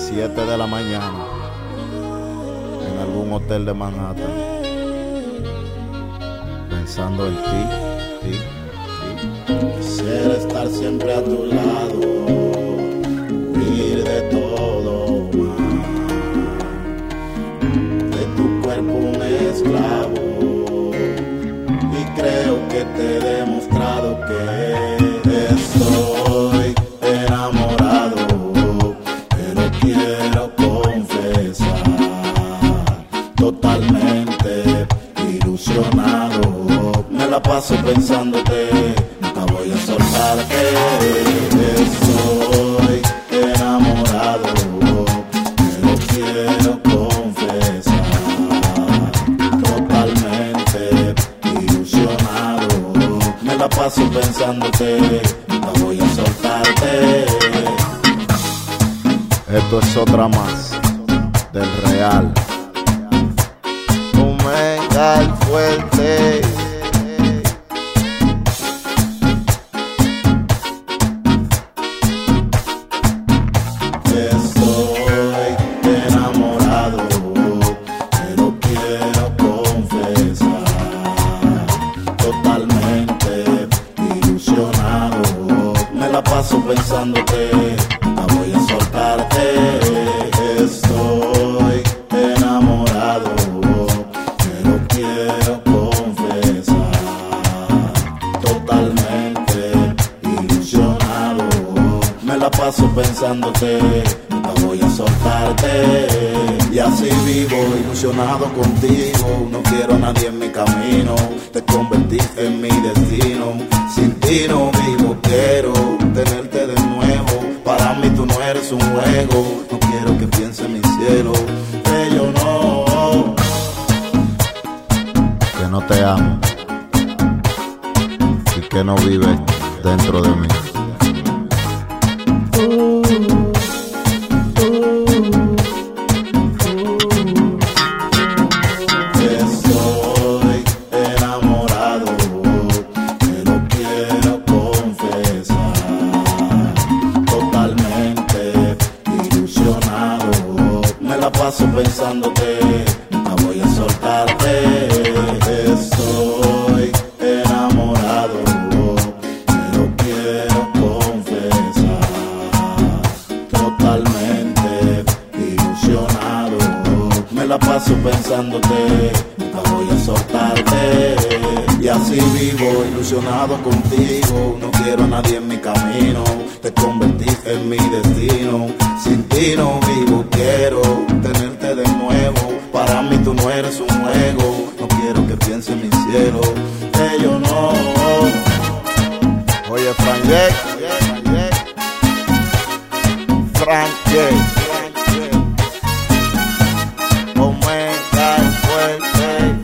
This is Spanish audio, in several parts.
7 de la mañana en algún hotel de Manhattan, pensando en ti. Quisiera estar siempre a tu lado, huir de todo mal, de tu cuerpo un esclavo, y creo que te he demostrado que estoy enamorado, pero quiero confesar, totalmente ilusionado, me la paso pensándote, nunca voy a soltarte, estoy enamorado, pero quiero confesar, totalmente ilusionado, me la paso pensándote, nunca voy a soltarte. Esto es otra más del real. Omega el fuerte. Estoy enamorado, pero quiero confesar, totalmente ilusionado, me la paso pensándote, nunca voy a soltarte. Estoy enamorado, pero quiero confesar, totalmente ilusionado, me la paso pensándote, nunca voy a soltarte. Y así vivo, ilusionado contigo, no quiero a nadie en mi camino, te convertiste en mi destino, sin ti no vivo, quiero tenerte de nuevo, para mí tú no eres un juego, no quiero que piense mi cielo, que yo no, Que no te amo y que no vive dentro de mí. estoy enamorado, pero quiero confesar, totalmente ilusionado, me la paso pensándote, nunca voy a soltarte. Estoy enamorado, pero quiero confesar, totalmente ilusionado, me la paso pensándote, nunca voy a soltarte. Y así vivo, ilusionado contigo, no quiero a nadie en mi camino, te convertiste en mi destino, sin ti no vivo, quiero tenerte de nuevo, para mí tú no eres un juego, no quiero que piense mi cielo, que yo no. Oye, Frank J. Omega el fuerte.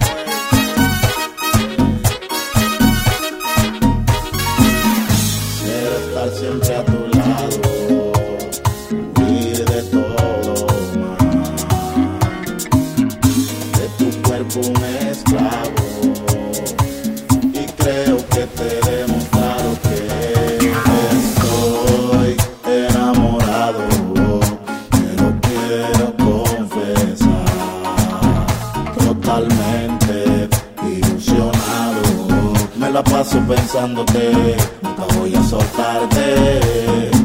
Quiero estar siempre a tu lado, huir de todo mal, de tu cuerpo un esclavo, y creo que te he demostrado que estoy enamorado, pero quiero confesar, totalmente ilusionado, me la paso pensándote, nunca voy a soltarte.